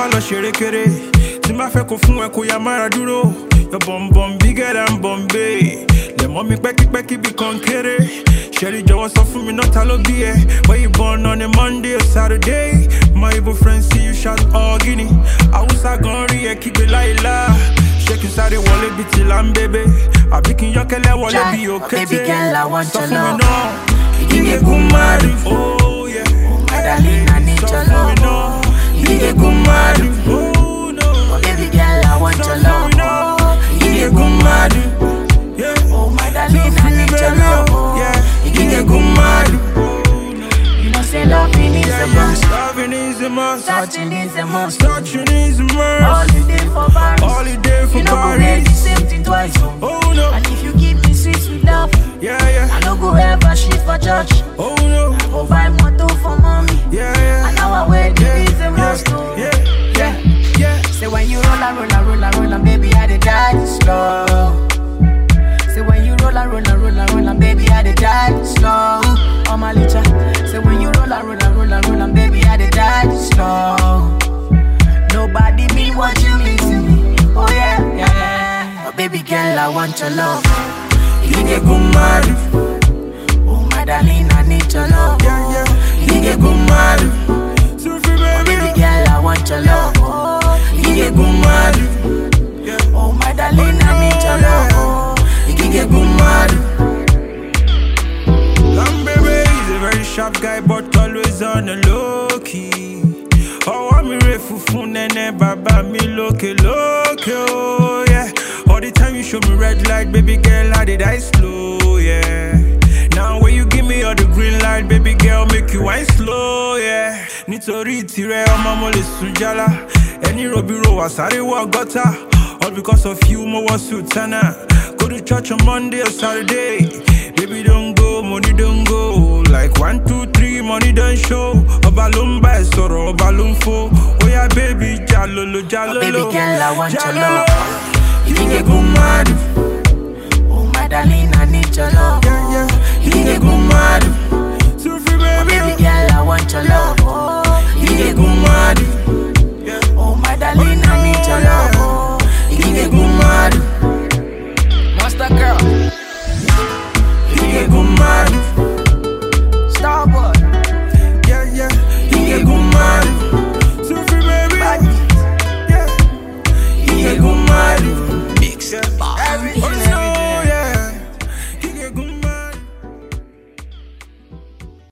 má lọ ṣeré kéré. Tí má fẹ́ kó fún ẹ kó ya mára dúró. Your bum bigger than Bombay. Lẹ mọ́ mi pẹ́kípẹ́kí bí kankéré. Ṣẹ́rí jọ̀wọ́ sọ fún mi náà ta ló bí ẹ. Where you born on a Monday or Saturday? My evil friends see you shout all Guinea. Awúsá gan rí ẹ kígbe láìlá. Ṣé kí n sáré wọlé bí ti là ń bébé? Àbí kí n yọ́kẹ́lẹ́ wọlé bí òkété? Baby girl, I want your love. You get good mad. Oh yeah. My darling, I need your love. You get good mad. Oh no. Oh, baby girl, I want your love. You get good mad. Yeah. Oh, my darling, I need your love. Yeah. You get good mad. You know, say loving is a must. Loving is a must. Touching is a must. Touching is a must. Holiday for Paris. Holiday for you know, Paris. You know, go the same thing twice. Oh no. And if you give me sweet love, yeah. I no go ever shit for church. Oh no. I go buy motor for mommy. Yeah. And our wedding is a must. Yeah. Say when you roll and baby, I dey die slow. Say when you roll and baby, I dey die slow. Oh my licha. Say when you roll and baby, I dey die slow. Nobody mean what you mean to me. Oh yeah. Oh baby girl, I want your love. You get good mad. Oh my darling, I need your love. You get good mad. Oh baby girl, I want your love. You get good mad. Oh my darling, I need your love. You get good mad. Lam baby is a very sharp guy, but always on the low key. Oh, I'm a refu nene baba mi loke. Oh yeah. All the time you show me red light, baby girl, how did I slow? Yeah. Now when you give me all the green light, baby girl, make you wine slow, yeah. Nítorí tirẹ̀ ọmọ mo lè sùn jálá. Ẹni robiro wá sáré wọ gọ́tà. All because of you, mo wọ sultana. Go to church on Monday or Saturday. Baby don't go, money don't go. Like 1, 2, 3, money don't show. Ọba ló ń bá ẹ sọ̀rọ̀, ọba ló ń fò. Oh yeah, baby, jalolo. Baby girl, I want your love. You get good mad.